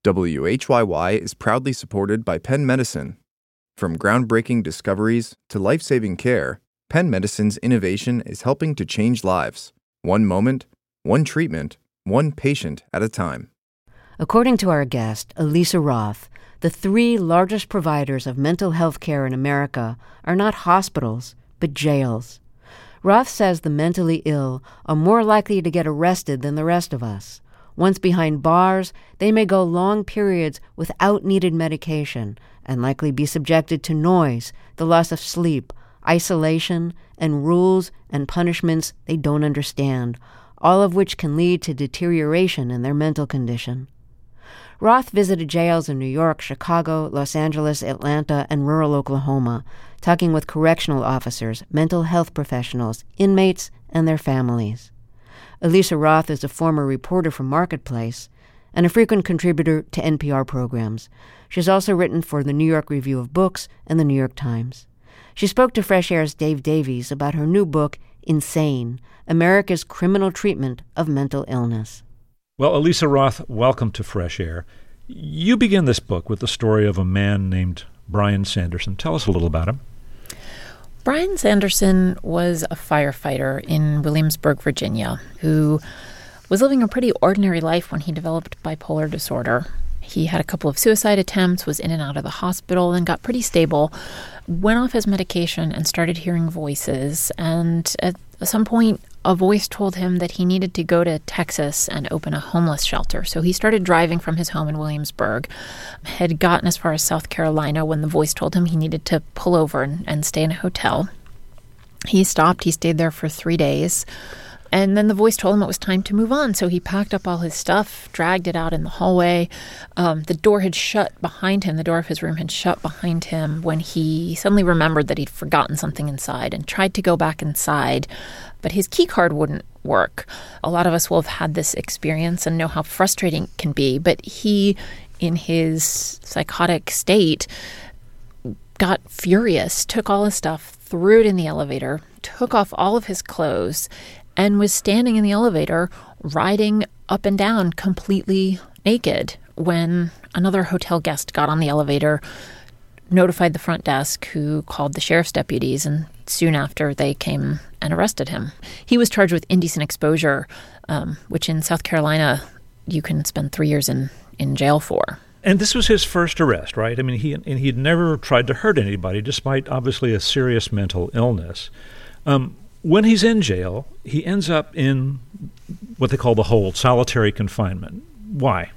WHYY is proudly supported by Penn Medicine. From groundbreaking discoveries to life-saving care, Penn Medicine's innovation is helping to change lives. One moment, one treatment, one patient at a time. According to our guest, Elisa Roth, the 3 largest providers of mental health care in America are not hospitals, but jails. Roth says the mentally ill are more likely to get arrested than the rest of us. Once behind bars, they may go long periods without needed medication and likely be subjected to noise, the loss of sleep, isolation, and rules and punishments they don't understand, all of which can lead to deterioration in their mental condition. Roth visited jails in New York, Chicago, Los Angeles, Atlanta, and rural Oklahoma, talking with correctional officers, mental health professionals, inmates, and their families. Elisa Roth is a former reporter for Marketplace and a frequent contributor to NPR programs. She's also written for the New York Review of Books and the New York Times. She spoke to Fresh Air's Dave Davies about her new book, Insane: America's Criminal Treatment of Mental Illness. Well, Elisa Roth, welcome to Fresh Air. You begin this book with the story of a man named Brian Sanderson. Tell us a little about him. Brian Sanderson was a firefighter in Williamsburg, Virginia, who was living a pretty ordinary life when he developed bipolar disorder. He had a couple of suicide attempts, was in and out of the hospital, and got pretty stable, went off his medication and started hearing voices. And at some point, a voice told him that he needed to go to Texas and open a homeless shelter. So he started driving from his home in Williamsburg, had gotten as far as South Carolina when the voice told him he needed to pull over and stay in a hotel. He stopped. He stayed there for 3 days. And then the voice told him it was time to move on. So he packed up all his stuff, dragged it out in the hallway. The door had shut behind him. The door of his room had shut behind him when he suddenly remembered that he'd forgotten something inside and tried to go back inside. But his key card wouldn't work. A lot of us will have had this experience and know how frustrating it can be. But he, in his psychotic state, got furious, took all his stuff, threw it in the elevator, took off all of his clothes, and was standing in the elevator, riding up and down completely naked when another hotel guest got on the elevator, notified the front desk, who called the sheriff's deputies, and soon after they came and arrested him. He was charged with indecent exposure, which in South Carolina you can spend 3 years in jail for. And this was his first arrest, right? I mean, he'd never tried to hurt anybody, despite obviously a serious mental illness. When he's in jail, he ends up in what they call the hold, solitary confinement. Why?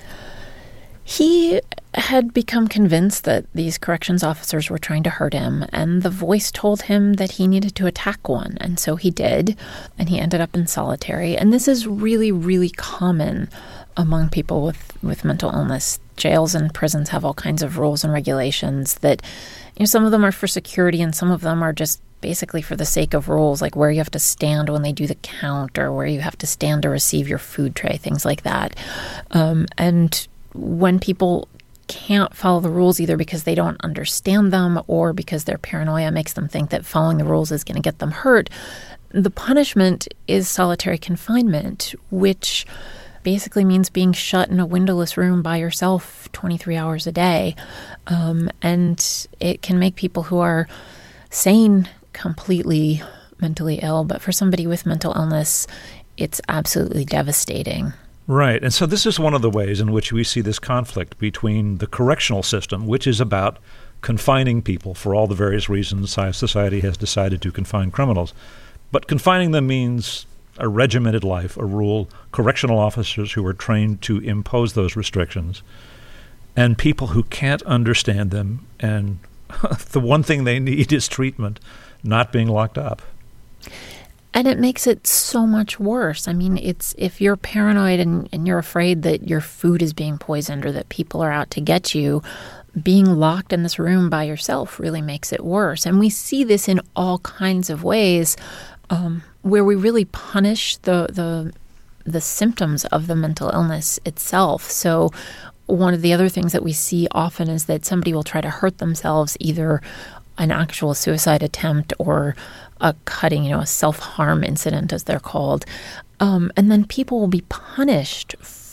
He had become convinced that these corrections officers were trying to hurt him, and the voice told him that he needed to attack one, and so he did, and he ended up in solitary. And this is really, really common among people with mental illness. Jails and prisons have all kinds of rules and regulations that, some of them are for security and some of them are just basically for the sake of rules, like where you have to stand when they do the count or where you have to stand to receive your food tray, things like that. And when people can't follow the rules, either because they don't understand them or because their paranoia makes them think that following the rules is going to get them hurt, the punishment is solitary confinement, which basically means being shut in a windowless room by yourself 23 hours a day. And it can make people who are sane completely mentally ill, but for somebody with mental illness, it's absolutely devastating. Right. And so this is one of the ways in which we see this conflict between the correctional system, which is about confining people for all the various reasons society has decided to confine criminals. But confining them means a regimented life, a rule, correctional officers who are trained to impose those restrictions, and people who can't understand them, and the one thing they need is treatment, not being locked up. And it makes it so much worse. I mean, it's if you're paranoid and you're afraid that your food is being poisoned or that people are out to get you, being locked in this room by yourself really makes it worse. And we see this in all kinds of ways where we really punish the symptoms of the mental illness itself. So one of the other things that we see often is that somebody will try to hurt themselves, either an actual suicide attempt or a cutting, a self-harm incident, as they're called. And then people will be punished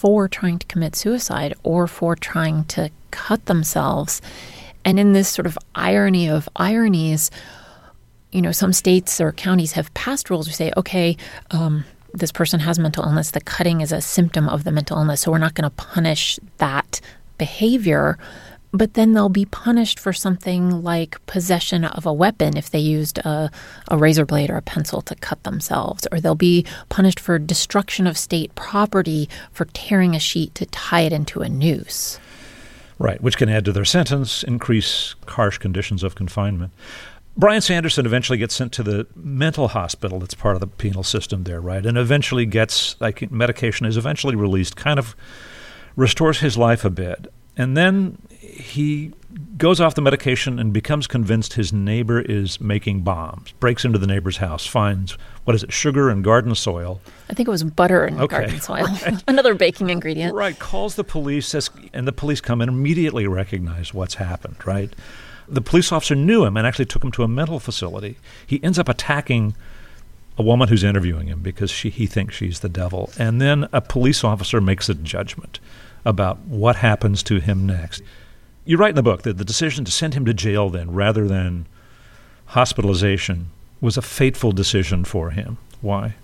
for trying to commit suicide or for trying to cut themselves. And in this sort of irony of ironies, some states or counties have passed rules who say, okay, this person has mental illness. The cutting is a symptom of the mental illness, so we're not going to punish that behavior. But then they'll be punished for something like possession of a weapon if they used a razor blade or a pencil to cut themselves. Or they'll be punished for destruction of state property for tearing a sheet to tie it into a noose. Right, which can add to their sentence, increase harsh conditions of confinement. Brian Sanderson eventually gets sent to the mental hospital that's part of the penal system there, right? And eventually gets, medication is eventually released, kind of restores his life a bit. And then he goes off the medication and becomes convinced his neighbor is making bombs, breaks into the neighbor's house, finds, sugar and garden soil. I think it was butter and garden soil, right. Another baking ingredient. Right, calls the police, and the police come in and immediately recognize what's happened, right? The police officer knew him and actually took him to a mental facility. He ends up attacking a woman who's interviewing him because he thinks she's the devil. And then a police officer makes a judgment about what happens to him next. You write in the book that the decision to send him to jail then, rather than hospitalization, was a fateful decision for him. Why?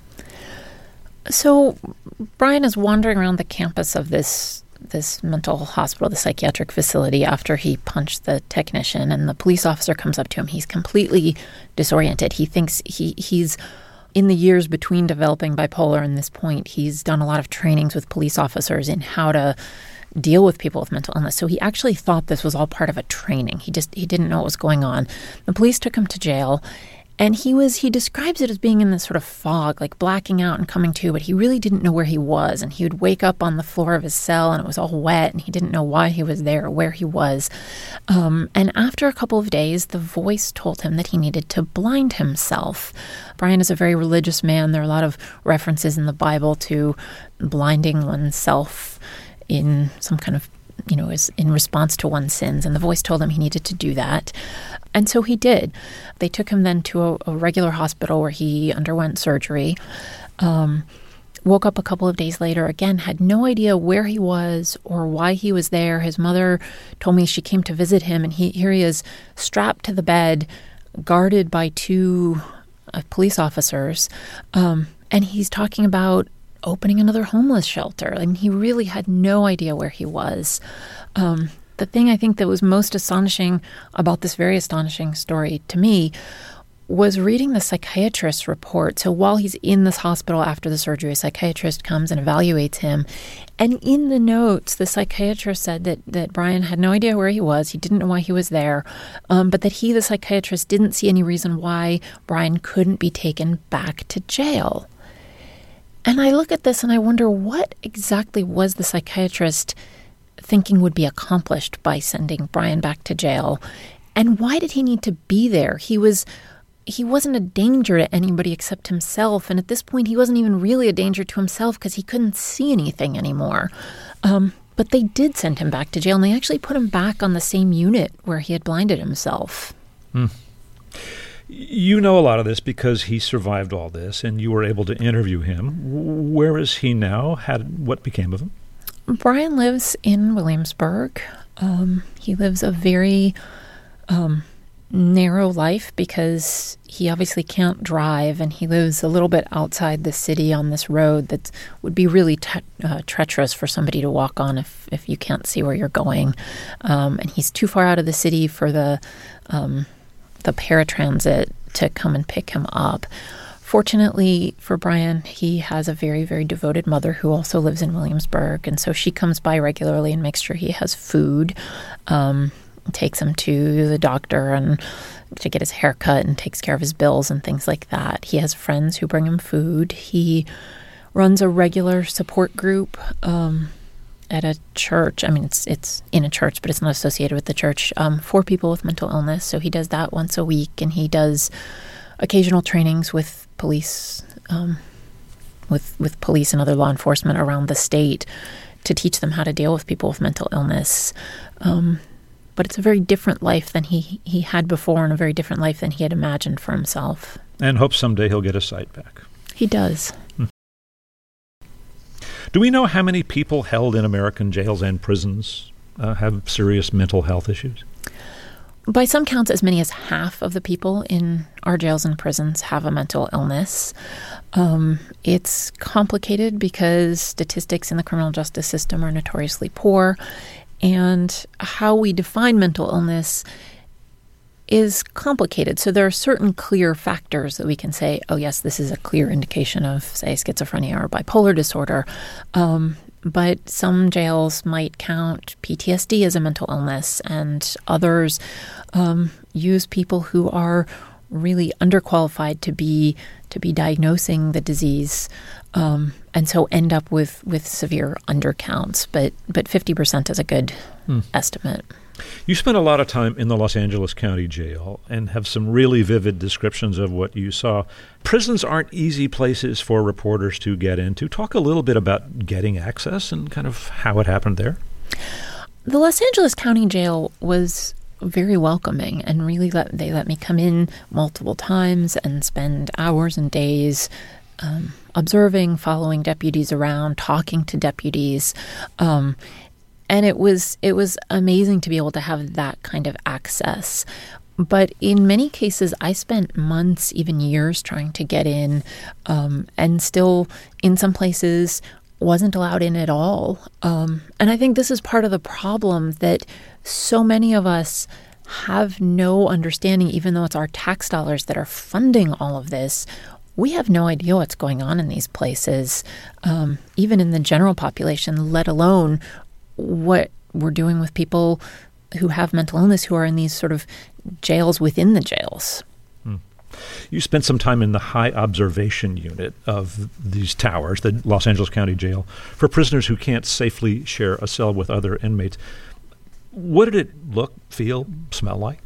So Brian is wandering around the campus of this mental hospital, the psychiatric facility, after he punched the technician, and the police officer comes up to him. He's completely disoriented. He thinks he's in the years between developing bipolar and this point, he's done a lot of trainings with police officers in how to deal with people with mental illness. So he actually thought this was all part of a training. He didn't know what was going on. The police took him to jail, and he describes it as being in this sort of fog, like blacking out and coming to, but he really didn't know where he was. And he would wake up on the floor of his cell and it was all wet, and he didn't know why he was there or where he was. And after a couple of days, the voice told him that he needed to blind himself. Brian is a very religious man. There are a lot of references in the Bible to blinding oneself in some kind of, is in response to one's sins. And the voice told him he needed to do that. And so he did. They took him then to a regular hospital where he underwent surgery. Woke up a couple of days later, again, had no idea where he was or why he was there. His mother told me she came to visit him, and here he is strapped to the bed, guarded by two police officers. And he's talking about opening another homeless shelter. I mean, he really had no idea where he was. The thing I think that was most astonishing about this very astonishing story to me was reading the psychiatrist's report. So while he's in this hospital after the surgery, a psychiatrist comes and evaluates him. And in the notes, the psychiatrist said that Brian had no idea where he was. He didn't know why he was there, but that he, the psychiatrist, didn't see any reason why Brian couldn't be taken back to jail. And I look at this and I wonder, what exactly was the psychiatrist thinking would be accomplished by sending Brian back to jail? And why did he need to be there? He wasn't a danger to anybody except himself. And at this point, he wasn't even really a danger to himself because he couldn't see anything anymore. But they did send him back to jail, and they actually put him back on the same unit where he had blinded himself. You know a lot of this because he survived all this, and you were able to interview him. Where is he now? What became of him? Brian lives in Williamsburg. He lives a very narrow life because he obviously can't drive, and he lives a little bit outside the city on this road that would be really treacherous for somebody to walk on if you can't see where you're going. And he's too far out of the city for the paratransit to come and pick him up. Fortunately for Brian, he has a very, very devoted mother who also lives in Williamsburg, and so she comes by regularly and makes sure he has food, takes him to the doctor and to get his hair cut, and takes care of his bills and things like that. He has friends who bring him food. He runs a regular support group at a church. I mean, it's in a church, but it's not associated with the church, for people with mental illness. So he does that once a week, and he does occasional trainings with police, with police and other law enforcement around the state to teach them how to deal with people with mental illness. But it's a very different life than he had before, and a very different life than he had imagined for himself. And hopes someday he'll get his sight back. He does. Do we know how many people held in American jails and prisons have serious mental health issues? By some counts, as many as half of the people in our jails and prisons have a mental illness. It's complicated because statistics in the criminal justice system are notoriously poor, and how we define mental illness is complicated. So there are certain clear factors that we can say, oh, yes, this is a clear indication of, say, schizophrenia or bipolar disorder. But some jails might count PTSD as a mental illness, and others use people who are really underqualified to be diagnosing the disease, and so end up with severe undercounts. But 50% is a good estimate. You spent a lot of time in the Los Angeles County Jail and have some really vivid descriptions of what you saw. Prisons aren't easy places for reporters to get into. Talk a little bit about getting access and kind of how it happened there. The Los Angeles County Jail was very welcoming, and really they let me come in multiple times and spend hours and days observing, following deputies around, talking to deputies. And it was amazing to be able to have that kind of access. But in many cases, I spent months, even years, trying to get in, and still, in some places, wasn't allowed in at all. And I think this is part of the problem, that so many of us have no understanding, even though it's our tax dollars that are funding all of this. We have no idea what's going on in these places, even in the general population, let alone what we're doing with people who have mental illness who are in these sort of jails within the jails. You spent some time in the high observation unit of these towers, the Los Angeles County Jail, for prisoners who can't safely share a cell with other inmates. What did it look, feel, smell like?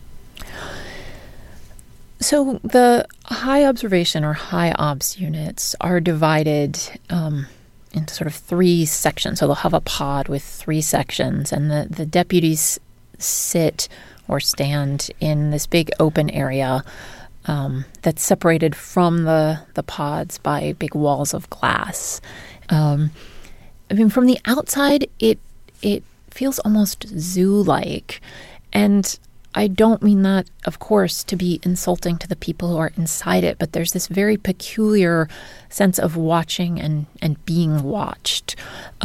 So the high observation or high obs units are divided into sort of three sections. So they'll have a pod with three sections, and the deputies sit or stand in this big open area that's separated from the pods by big walls of glass. I mean, from the outside, it feels almost zoo-like. And I don't mean that, of course, to be insulting to the people who are inside it, but there's this very peculiar sense of watching and being watched.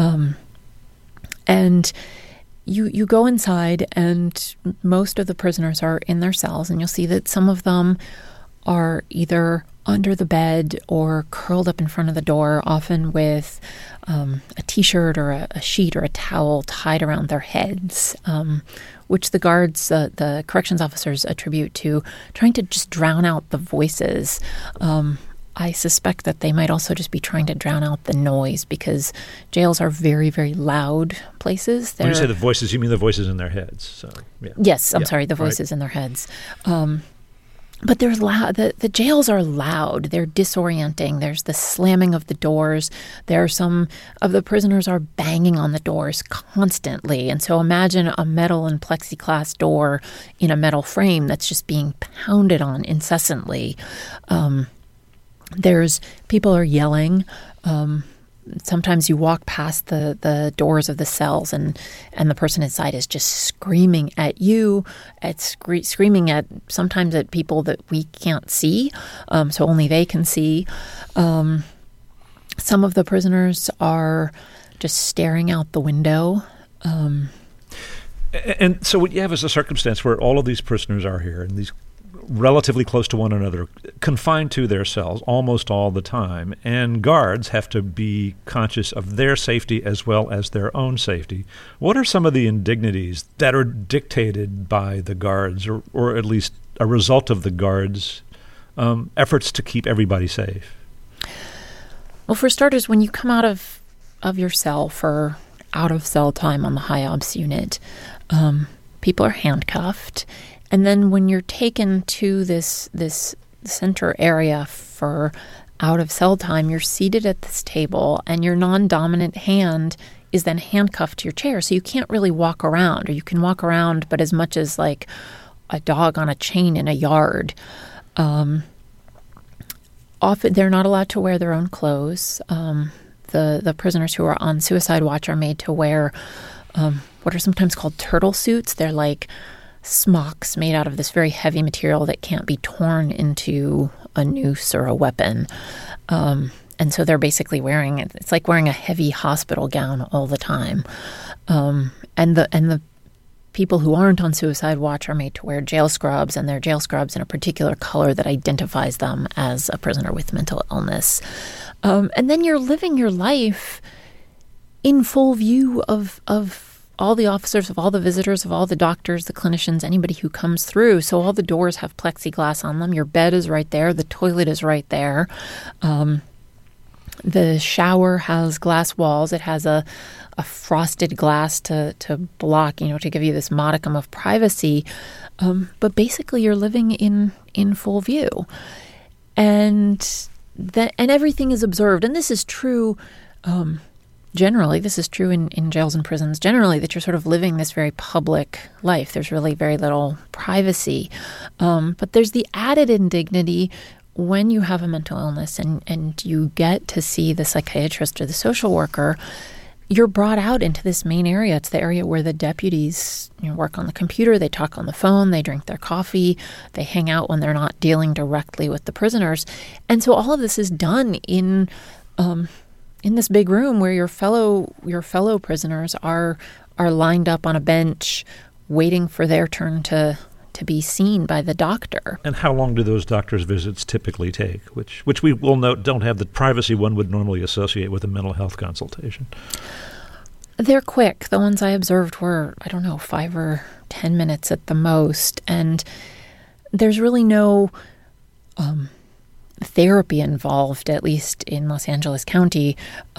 And you go inside, and most of the prisoners are in their cells, and you'll see that some of them are either under the bed or curled up in front of the door, often with a T-shirt or a sheet or a towel tied around their heads, which the guards, the corrections officers, attribute to trying to just drown out the voices. I suspect that they might also just be trying to drown out the noise, because jails are very, very loud places. When you say the voices, you mean the voices in their heads. So, yeah. Yes, I'm sorry, the voices in their heads. But there's loud. The jails are loud. They're disorienting. There's the slamming of the doors. There are some of the prisoners are banging on the doors constantly. And so imagine a metal and plexiglass door in a metal frame that's just being pounded on incessantly. There's people are yelling. Sometimes you walk past the doors of the cells, and the person inside is just screaming at you, screaming at sometimes at people that we can't see, so only they can see. Some of the prisoners are just staring out the window. And so what you have is a circumstance where all of these prisoners are here, and these relatively close to one another, confined to their cells almost all the time, and guards have to be conscious of their safety as well as their own safety. What are some of the indignities that are dictated by the guards, or at least a result of the guards' efforts to keep everybody safe? Well, for starters, when you come out of your cell for out-of-cell time on the high obs unit, people are handcuffed. And then when you're taken to this center area for out-of-cell time, you're seated at this table, and your non-dominant hand is then handcuffed to your chair. So you can't really walk around, or you can walk around, but as much as like a dog on a chain in a yard. Often they're not allowed to wear their own clothes. The prisoners who are on suicide watch are made to wear what are sometimes called turtle suits. They're like smocks made out of this very heavy material that can't be torn into a noose or a weapon. And so they're basically wearing it. It's like wearing a heavy hospital gown all the time. And the people who aren't on suicide watch are made to wear jail scrubs, and they're jail scrubs in a particular color that identifies them as a prisoner with mental illness. And then you're living your life in full view of all the officers, of all the visitors, of all the doctors, the clinicians, anybody who comes through. So all the doors have plexiglass on them. Your bed is right there. The toilet is right there. The shower has glass walls. It has a frosted glass to block, to give you this modicum of privacy. But basically, you're living in full view. And everything is observed. And this is true generally. This is true in jails and prisons generally, that you're sort of living this very public life. There's really very little privacy. But there's the added indignity when you have a mental illness and you get to see the psychiatrist or the social worker. You're brought out into this main area. It's the area where the deputies work on the computer, they talk on the phone, they drink their coffee, they hang out when they're not dealing directly with the prisoners. And so all of this is done in this big room where your fellow prisoners are lined up on a bench waiting for their turn to be seen by the doctor. And how long do those doctor's visits typically take, which we will note don't have the privacy one would normally associate with a mental health consultation? They're quick. The ones I observed were, 5 or 10 minutes at the most. And there's really no therapy involved, at least in Los Angeles County.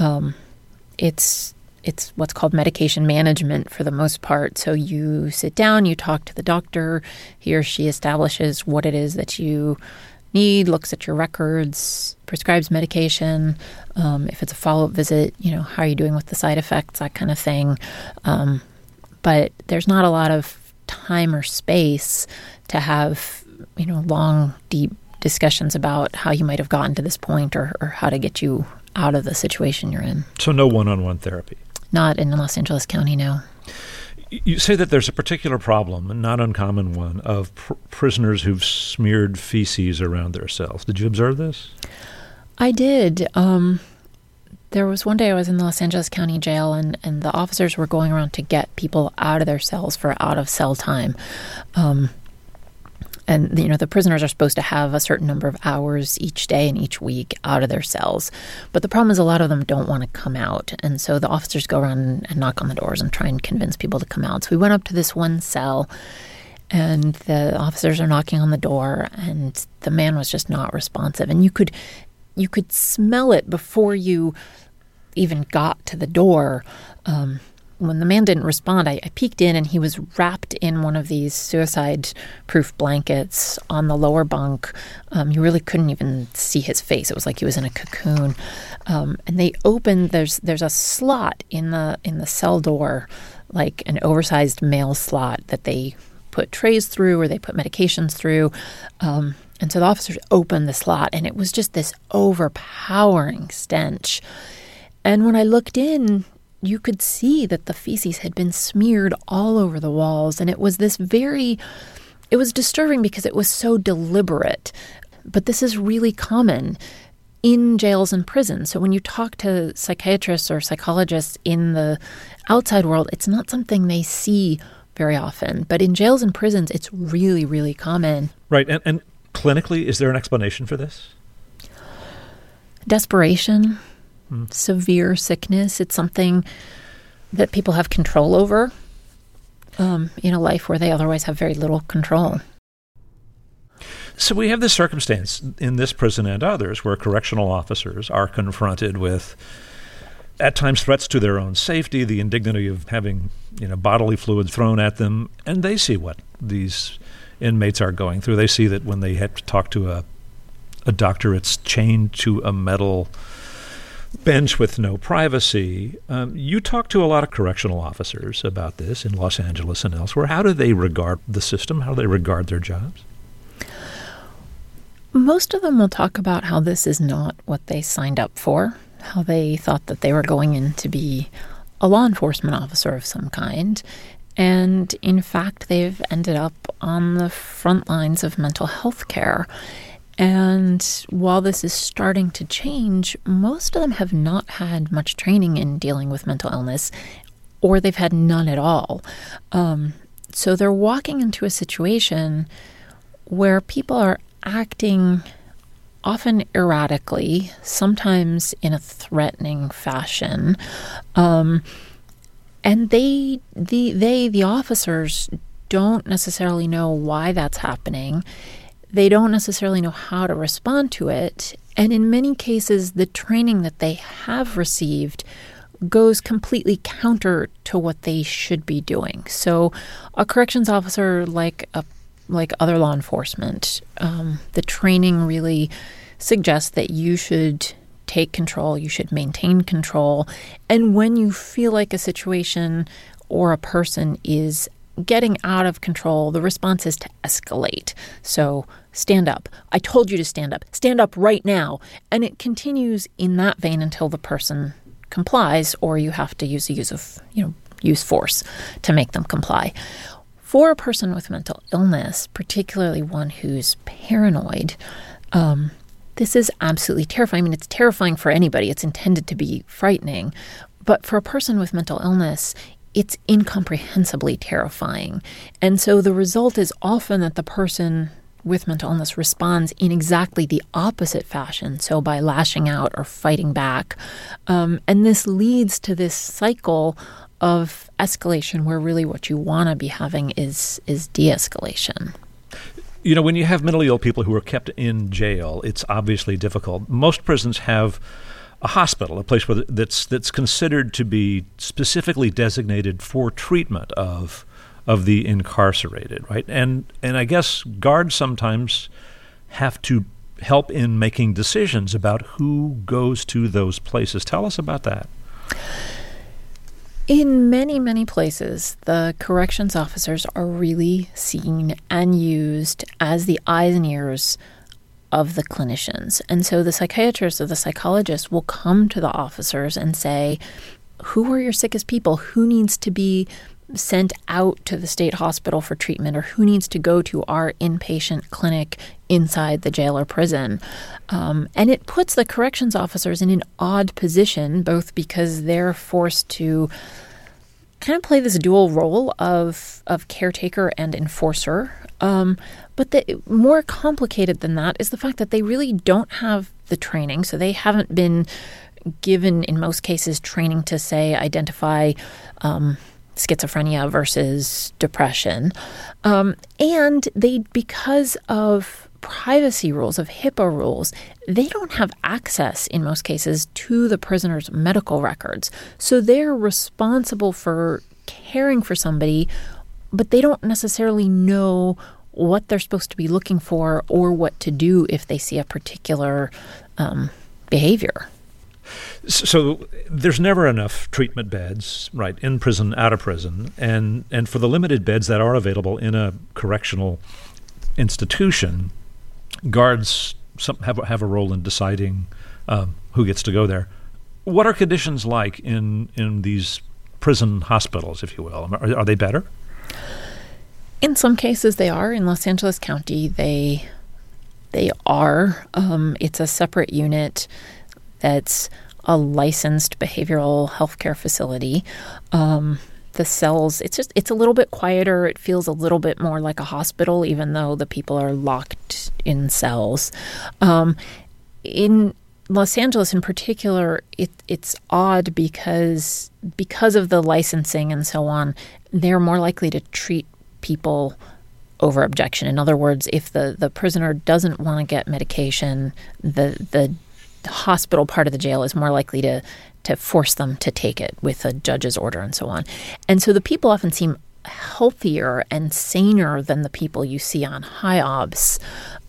It's what's called medication management for the most part. So you sit down, you talk to the doctor, he or she establishes what it is that you need, looks at your records, prescribes medication. If it's a follow-up visit, how are you doing with the side effects, that kind of thing. But there's not a lot of time or space to have, long, deep discussions about how you might have gotten to this point or how to get you out of the situation you're in. So no one-on-one therapy? Not in Los Angeles County, no. You say that there's a particular problem, a not uncommon one, of prisoners who've smeared feces around their cells. Did you observe this? I did. There was one day I was in the Los Angeles County Jail, and the officers were going around to get people out of their cells for out-of-cell time. And, the prisoners are supposed to have a certain number of hours each day and each week out of their cells. But the problem is a lot of them don't want to come out. And so the officers go around and knock on the doors and try and convince people to come out. So we went up to this one cell, and the officers are knocking on the door, and the man was just not responsive. And you could smell it before you even got to the door. When the man didn't respond, I peeked in, and he was wrapped in one of these suicide-proof blankets on the lower bunk. You really couldn't even see his face. It was like he was in a cocoon. And they opened. There's a slot in the cell door, like an oversized mail slot that they put trays through or they put medications through. And so the officers opened the slot, and it was just this overpowering stench. And when I looked in, you could see that the feces had been smeared all over the walls. And it was it was disturbing because it was so deliberate. But this is really common in jails and prisons. So when you talk to psychiatrists or psychologists in the outside world, it's not something they see very often. But in jails and prisons, it's really, really common. Right. And clinically, is there an explanation for this? Desperation. Severe sickness. It's something that people have control over in a life where they otherwise have very little control. So we have this circumstance in this prison and others where correctional officers are confronted with, at times, threats to their own safety, the indignity of having bodily fluid thrown at them, and they see what these inmates are going through. They see that when they have to talk to a doctor, it's chained to a metal bench with no privacy. You talk to a lot of correctional officers about this in Los Angeles and elsewhere. How do they regard the system? How do they regard their jobs? Most of them will talk about how this is not what they signed up for. how they thought that they were going in to be a law enforcement officer of some kind. And in fact, they've ended up on the front lines of mental health care. And while this is starting to change, most of them have not had much training in dealing with mental illness, or they've had none at all. So they're walking into a situation where people are acting often erratically, sometimes in a threatening fashion. And the officers don't necessarily know why that's happening. They don't necessarily know how to respond to it. And in many cases, the training that they have received goes completely counter to what they should be doing. So a corrections officer, like other law enforcement, the training really suggests that you should take control, you should maintain control. And when you feel like a situation or a person is getting out of control, the response is to escalate. So stand up. I told you to stand up. Stand up right now. And it continues in that vein until the person complies, or you have to use force to make them comply. For a person with mental illness, particularly one who's paranoid, this is absolutely terrifying. I mean, it's terrifying for anybody. It's intended to be frightening. But for a person with mental illness, it's incomprehensibly terrifying. And so the result is often that the person with mental illness responds in exactly the opposite fashion, so by lashing out or fighting back. And this leads to this cycle of escalation where really what you want to be having is de-escalation. You know, when you have mentally ill people who are kept in jail, it's obviously difficult. Most prisons have a hospital, a place that's considered to be specifically designated for treatment of the incarcerated, right? And I guess guards sometimes have to help in making decisions about who goes to those places. Tell us about that. In many, many places, the corrections officers are really seen and used as the eyes and ears of the clinicians. And so the psychiatrists or the psychologists will come to the officers and say, who are your sickest people? Who needs to be sent out to the state hospital for treatment, or who needs to go to our inpatient clinic inside the jail or prison? And it puts the corrections officers in an odd position, both because they're forced to kind of play this dual role of caretaker and enforcer. But the more complicated than that is the fact that they really don't have the training. So they haven't been given, in most cases, training to, say, identify schizophrenia versus depression. And they, because of privacy rules, of HIPAA rules, they don't have access, in most cases, to the prisoner's medical records. So they're responsible for caring for somebody, but they don't necessarily know what they're supposed to be looking for or what to do if they see a particular behavior. So there's never enough treatment beds, right, in prison, out of prison, and for the limited beds that are available in a correctional institution, guards have a role in deciding who gets to go there. What are conditions like in these prison hospitals, if you will? Are they better? In some cases, they are. In Los Angeles County, they are. It's a separate unit that's a licensed behavioral health care facility. The cells, it's a little bit quieter. It feels a little bit more like a hospital, even though the people are locked in cells. In Los Angeles in particular, it's odd because of the licensing and so on, they're more likely to treat people over objection. In other words, if the prisoner doesn't want to get medication, the hospital part of the jail is more likely to force them to take it with a judge's order and so on. And so the people often seem healthier and saner than the people you see on high obs.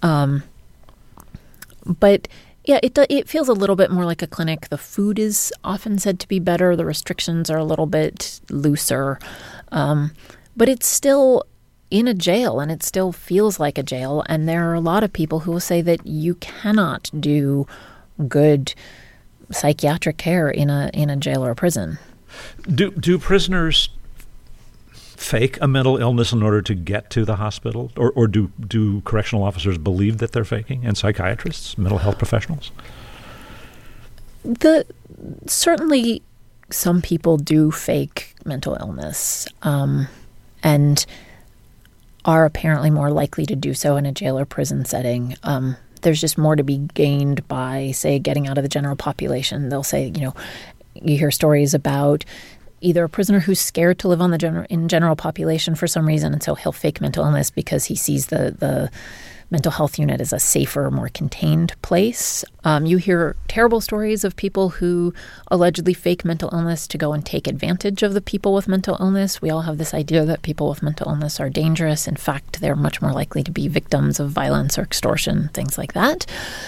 But yeah, it feels a little bit more like a clinic. The food is often said to be better. The restrictions are a little bit looser. But it's still in a jail, and it still feels like a jail. And there are a lot of people who will say that you cannot do good psychiatric care in a jail or a prison. Do prisoners fake a mental illness in order to get to the hospital? Or do correctional officers believe that they're faking, and psychiatrists, mental health professionals? Certainly some people do fake mental illness and are apparently more likely to do so in a jail or prison setting. There's just more to be gained by, say, getting out of the general population. They'll say, you hear stories about either a prisoner who's scared to live on in general population for some reason, and so he'll fake mental illness because he sees the mental health unit as a safer, more contained place. You hear terrible stories of people who allegedly fake mental illness to go and take advantage of the people with mental illness. We all have this idea that people with mental illness are dangerous. In fact, they're much more likely to be victims of violence or extortion, things like that.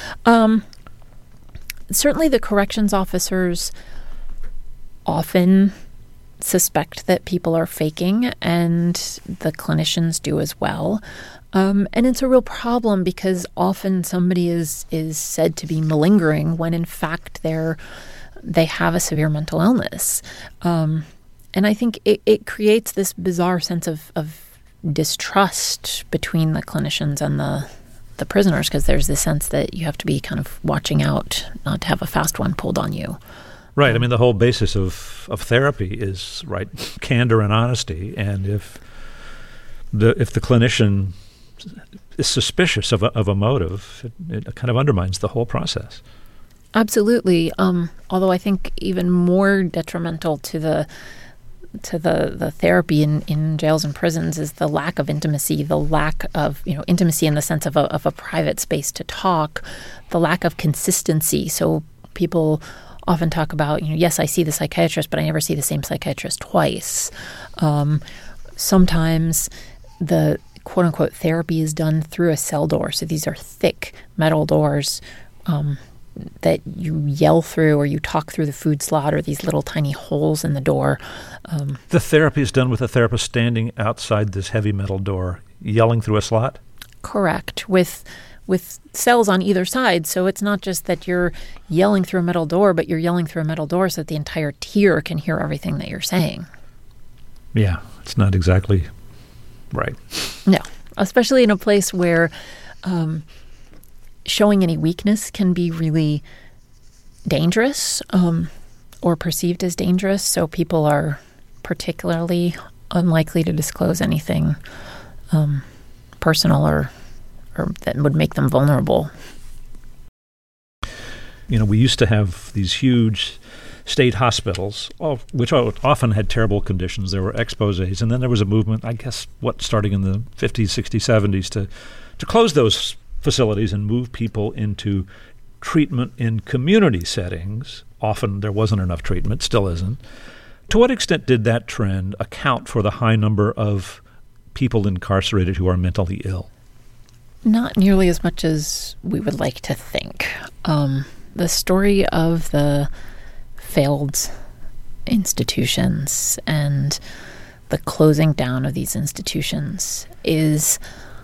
Certainly the corrections officers often suspect that people are faking, and the clinicians do as well. And it's a real problem because often somebody is said to be malingering when in fact they have a severe mental illness. And I think it creates this bizarre sense of distrust between the clinicians and the prisoners, because there's this sense that you have to be kind of watching out not to have a fast one pulled on you. Right. I mean, the whole basis of therapy is, right, candor and honesty. And if the clinician is suspicious of a motive, it kind of undermines the whole process. Absolutely. Although I think even more detrimental to the therapy in jails and prisons is the lack of intimacy, the lack of intimacy in the sense of a private space to talk, the lack of consistency. So people often talk about, yes, I see the psychiatrist, but I never see the same psychiatrist twice. Sometimes the quote-unquote therapy is done through a cell door. So these are thick metal doors that you yell through, or you talk through the food slot, or these little tiny holes in the door. The therapy is done with a therapist standing outside this heavy metal door, yelling through a slot? Correct, with cells on either side. So it's not just that you're yelling through a metal door, but you're yelling through a metal door so that the entire tier can hear everything that you're saying. Yeah, it's not exactly right. No, especially in a place where showing any weakness can be really dangerous or perceived as dangerous. So people are particularly unlikely to disclose anything personal or that would make them vulnerable. We used to have these huge state hospitals, which often had terrible conditions. There were exposés, and then there was a movement, I guess, starting in the 50s, 60s, 70s, to close those facilities and move people into treatment in community settings. Often there wasn't enough treatment, still isn't. To what extent did that trend account for the high number of people incarcerated who are mentally ill? Not nearly as much as we would like to think. The story of the failed institutions and the closing down of these institutions is,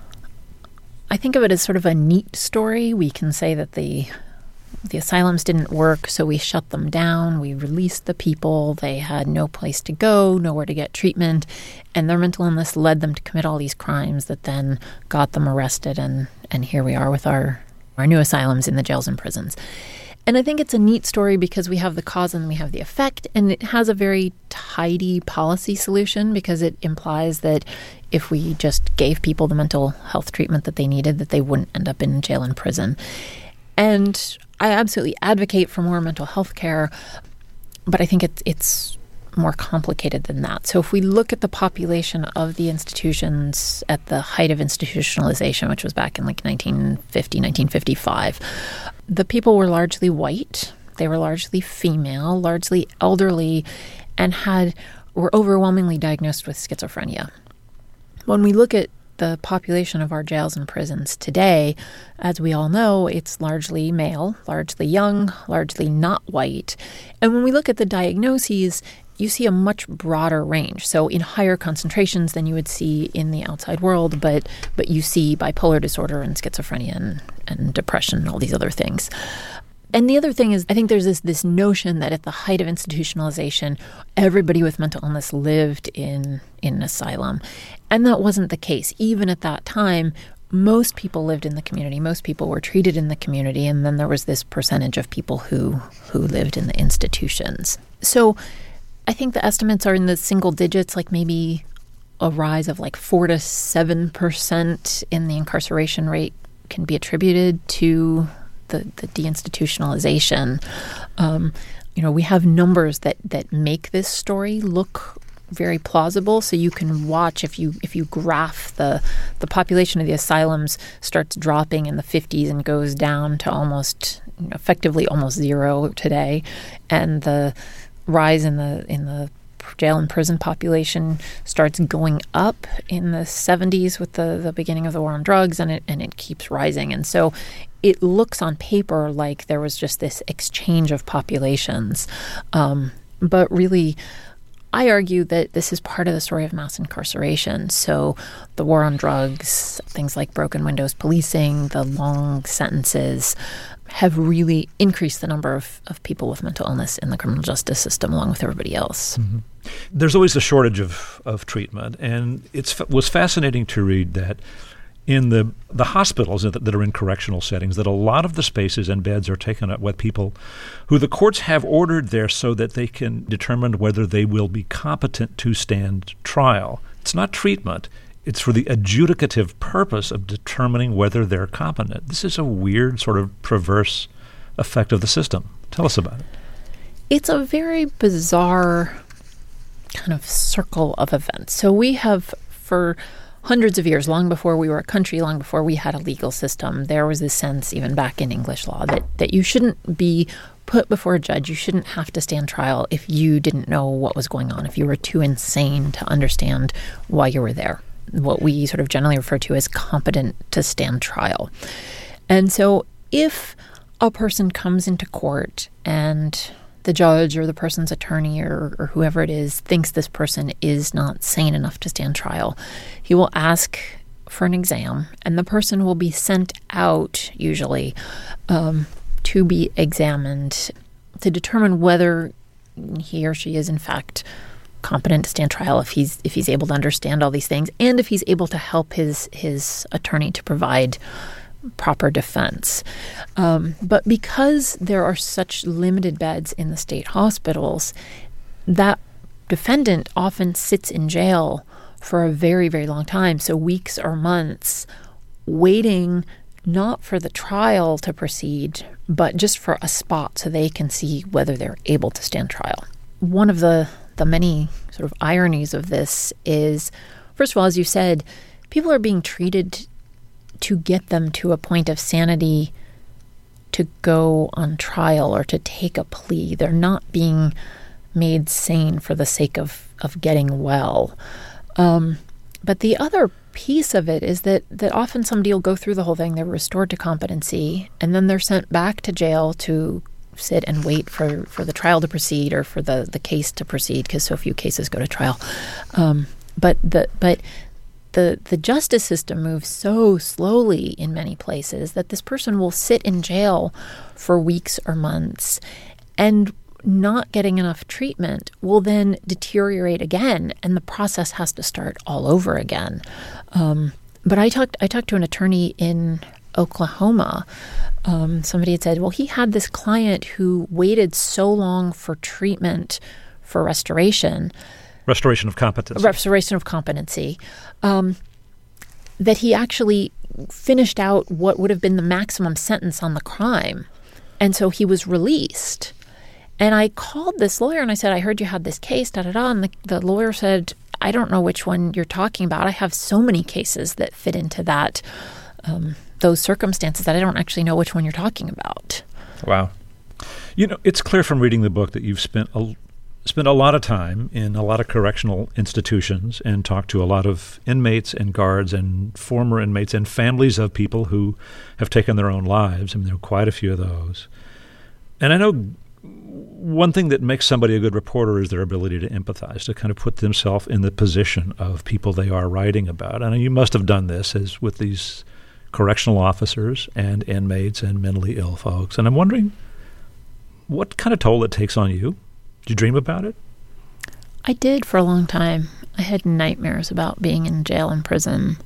I think of it as sort of a neat story. We can say that the asylums didn't work, so we shut them down. We released the people. They had no place to go, nowhere to get treatment, and their mental illness led them to commit all these crimes that then got them arrested, and here we are with our new asylums in the jails and prisons. And I think it's a neat story because we have the cause and we have the effect, and it has a very tidy policy solution because it implies that if we just gave people the mental health treatment that they needed, that they wouldn't end up in jail and prison. And I absolutely advocate for more mental health care, but I think it's more complicated than that. So if we look at the population of the institutions at the height of institutionalization, which was back in 1950, 1955, the people were largely white. They were largely female, largely elderly, and were overwhelmingly diagnosed with schizophrenia. When we look at the population of our jails and prisons today, as we all know, it's largely male, largely young, largely not white. And when we look at the diagnoses, you see a much broader range. So in higher concentrations than you would see in the outside world, but you see bipolar disorder and schizophrenia and depression and all these other things. And the other thing is, I think there's this notion that at the height of institutionalization, everybody with mental illness lived in an asylum. And that wasn't the case. Even at that time, most people lived in the community. Most people were treated in the community. And then there was this percentage of people who lived in the institutions. So I think the estimates are in the single digits, like maybe a rise of like 4 to 7% in the incarceration rate can be attributed to the deinstitutionalization. We have numbers that make this story look very plausible. So you can watch if you graph the population of the asylums starts dropping in the 50s and goes down to almost effectively almost zero today, and the rise in the jail and prison population starts going up in the 70s with the beginning of the war on drugs, and it keeps rising. And so it looks on paper like there was just this exchange of populations. But really, I argue that this is part of the story of mass incarceration. So the war on drugs, things like broken windows policing, the long sentences have really increased the number of people with mental illness in the criminal justice system along with everybody else. Mm-hmm. There's always a shortage of treatment, and it was fascinating to read that in the hospitals that are in correctional settings, that a lot of the spaces and beds are taken up with people who the courts have ordered there so that they can determine whether they will be competent to stand trial. It's not treatment. It's for the adjudicative purpose of determining whether they're competent. This is a weird sort of perverse effect of the system. Tell us about it. It's a very bizarre kind of circle of events. So we have, for hundreds of years, long before we were a country, long before we had a legal system, there was this sense, even back in English law, that you shouldn't be put before a judge. You shouldn't have to stand trial if you didn't know what was going on, if you were too insane to understand why you were there. What we sort of generally refer to as competent to stand trial. And so if a person comes into court and the judge or the person's attorney or whoever it is thinks this person is not sane enough to stand trial, he will ask for an exam, and the person will be sent out, usually, to be examined to determine whether he or she is, in fact, competent to stand trial, if he's able to understand all these things, and if he's able to help his attorney to provide proper defense. But because there are such limited beds in the state hospitals, that defendant often sits in jail for a very, very long time, so weeks or months, waiting not for the trial to proceed, but just for a spot so they can see whether they're able to stand trial. One of the many sort of ironies of this is, first of all, as you said, people are being treated to get them to a point of sanity to go on trial or to take a plea. They're not being made sane for the sake of getting well. But the other piece of it is that often somebody will go through the whole thing, they're restored to competency, and then they're sent back to jail to sit and wait for the trial to proceed or for the case to proceed, because so few cases go to trial. But the justice system moves so slowly in many places that this person will sit in jail for weeks or months, and not getting enough treatment will then deteriorate again, and the process has to start all over again. But I talked to an attorney in Oklahoma. Somebody had said, well, he had this client who waited so long for treatment for restoration of competency, that he actually finished out what would have been the maximum sentence on the crime. And so he was released. And I called this lawyer and I said, I heard you had this case, da-da-da. And the lawyer said, I don't know which one you're talking about. I have so many cases that fit into that, those circumstances, that I don't actually know which one you're talking about. Wow. It's clear from reading the book that you've spent a lot of time in a lot of correctional institutions and talked to a lot of inmates and guards and former inmates and families of people who have taken their own lives. I mean, there are quite a few of those. And I know one thing that makes somebody a good reporter is their ability to empathize, to kind of put themselves in the position of people they are writing about. And you must have done this as with these correctional officers and inmates and mentally ill folks. And I'm wondering, what kind of toll it takes on you? Did you dream about it? I did for a long time. I had nightmares about being in jail and prison.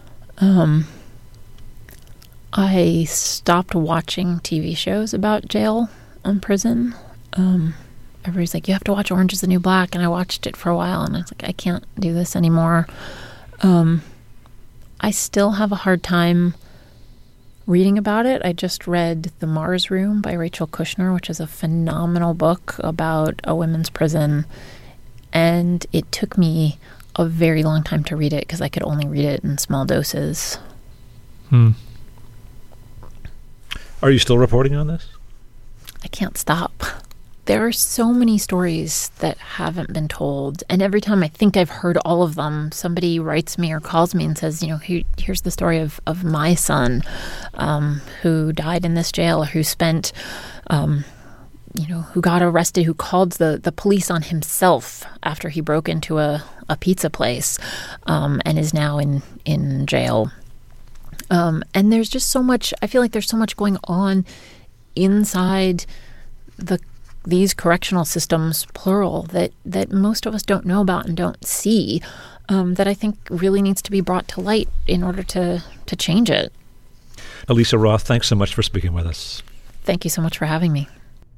I stopped watching TV shows about jail and prison. Everybody's like, you have to watch Orange is the New Black, and I watched it for a while, and I was like, I can't do this anymore. I still have a hard time reading about it. I just read The Mars Room by Rachel Kushner, which is a phenomenal book about a women's prison, and it took me a very long time to read it because I could only read it in small doses. Are you still reporting on this? I can't stop. There are so many stories that haven't been told, and every time I think I've heard all of them, somebody writes me or calls me and says, here's the story of my son who died in this jail, or who spent, who got arrested, who called the police on himself after he broke into a pizza place and is now in jail. And there's just so much, I feel like there's so much going on inside these correctional systems, plural, that most of us don't know about and don't see, that I think really needs to be brought to light in order to change it. Elisa Roth, thanks so much for speaking with us. Thank you so much for having me.